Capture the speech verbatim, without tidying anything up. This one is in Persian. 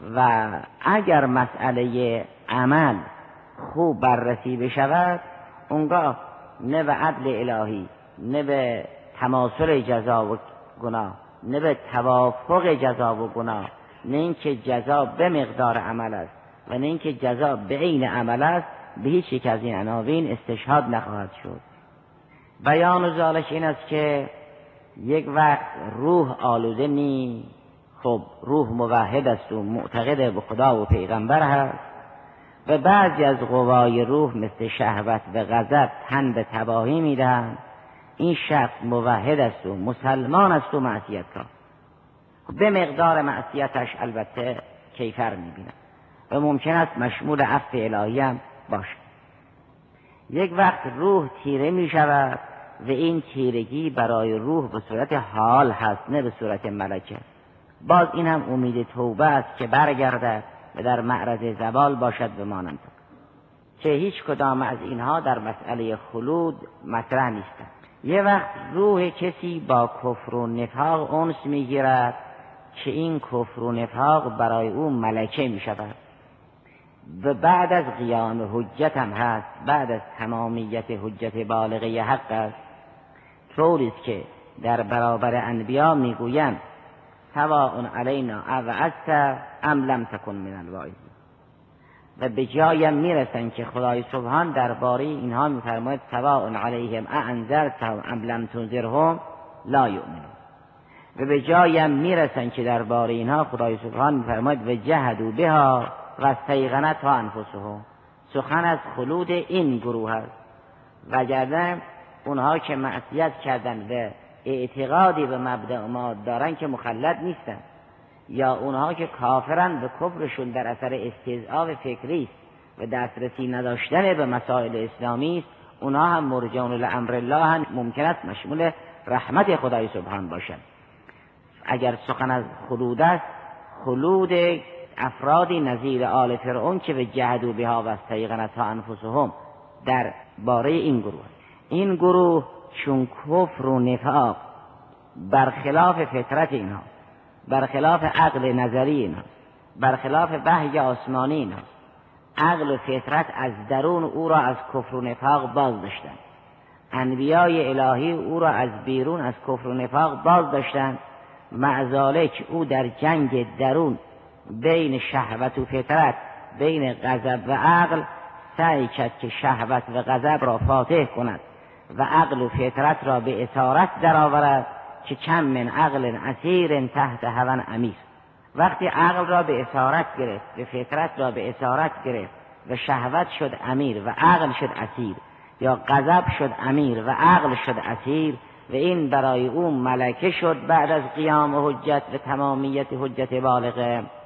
و اگر مسئله عمل خوب بررسی بشود، اونگاه نه به عدل الهی، نه به تماثل جزا و گناه، نه به توافق جزا و گناه، نه اینکه جزا به مقدار عمل است و نه اینکه جزا به عین عمل است، به هیچ یک از این عناوین استشهاد نخواهد شد. بیان و ذالک این است که یک وقت روح آلوده نی، خب روح موحد است و معتقد به خدا و پیغمبر هست، و بعضی از قوای روح مثل شهوت و غضب تن به تباهی میدهند. این شخص موحد است و مسلمان است و معصیتکار، به مقدار معصیتش البته کیفر میبیند و ممکن است مشمول عفو الهی هم باشد. یک وقت روح تیره میشود و این تیرگی برای روح به صورت حال هست، نه به صورت ملکه. باز این هم امید توبه است که برگردد و در معرض زوال باشد به مانند که هیچ کدام از اینها در مسئله خلود مطرح نیستند. یه وقت روح کسی با کفر و نفاق انس میگیرد که این کفر و نفاق برای او ملکه میشود و بعد از قیام حجت هم هست، بعد از تمامیت حجت بالغه حق است. طوری است که در برابر انبیا میگویند سواء علینا اوعظت ام لم تکن من الواعظین، و به جایم میرسن که خدای سبحان درباره اینها میفرماید سواء علیهم اانذرتهم ام لم تنذرهم لا یؤمنون، و به جایم میرسن که درباره اینها خدای سبحان میفرماید و جحدوا بها و استیقنتها انفسهم. سخن از خلود این گروه است، وگرنه اونها که معصیت کردن و اعتقادی به مبدأ ما دارن که مخلد نیستن، یا اونها که کافرن به کفرشون در اثر استضعاف فکری است و دسترسی نداشتن به مسائل اسلامی است، اونها هم مرجعون لامر الله هم ممکن است مشمول رحمت خدای سبحان باشند. اگر سخن از خلود است، خلود افرادی نظیر آل فرعون که به جهدوا بها و استیقنتها انفسهم در باره این گروه. این گروه چون کفر و نفاق برخلاف فطرت اینها، برخلاف عقل نظری اینها، برخلاف وحی آسمانی اینها، عقل و فطرت از درون او را از کفر و نفاق باز داشتند. انبیای الهی او را از بیرون از کفر و نفاق باز داشتند. معذالک او در جنگ درون بین شهوت و فطرت، بین غضب و عقل سعی کرد که شهوت و غضب را فاتح کند و عقل و فطرت را به اسارت درآورد که کم من عقل اسیر تحت هوی امیر. وقتی عقل را به اسارت گرفت و فطرت را به اسارت گرفت و شهوت شد امیر و عقل شد اسیر، یا غضب شد امیر و عقل شد اسیر، و این برای او ملکه شد بعد از قیام حجت و تمامیت حجت بالغه.